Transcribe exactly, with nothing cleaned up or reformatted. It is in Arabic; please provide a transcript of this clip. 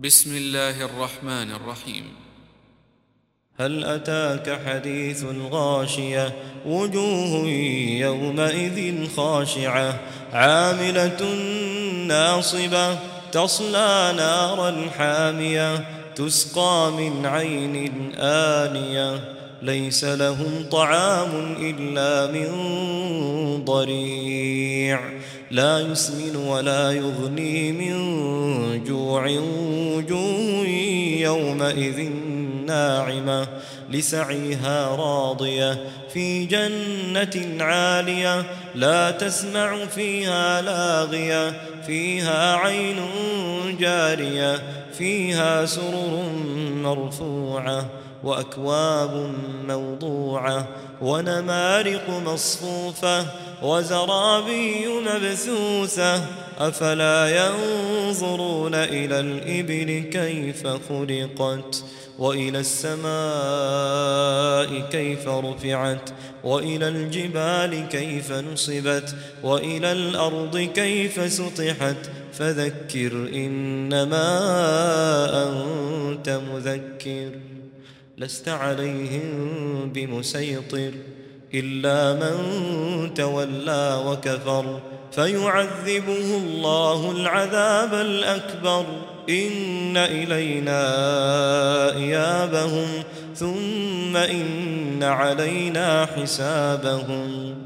بسم الله الرحمن الرحيم. هل أتاك حديث الغاشية وجوه يومئذ خاشعة عاملة ناصبة تصلى نارا حامية تسقى من عين آنية ليس لهم طعام إلا من ضريع لا يسمن ولا يغني من جوع وجوه يومئذ ناعمة لسعيها راضية في جنة عالية لا تسمع فيها لاغية فيها عين جارية فيها سرر مرفوعة وأكواب موضوعة ونمارق مصفوفة وزرابي مبثوثة أفلا ينظرون إلى الإبل كيف خلقت وإلى السماء كيف رفعت وإلى الجبال كيف نصبت وإلى الأرض كيف سطحت فذكر إنما أنت مذكر لست عليهم بمسيطر إلا من تولى وكفر فيعذبه الله العذاب الأكبر إن إلينا إيابهم ثم إن علينا حسابهم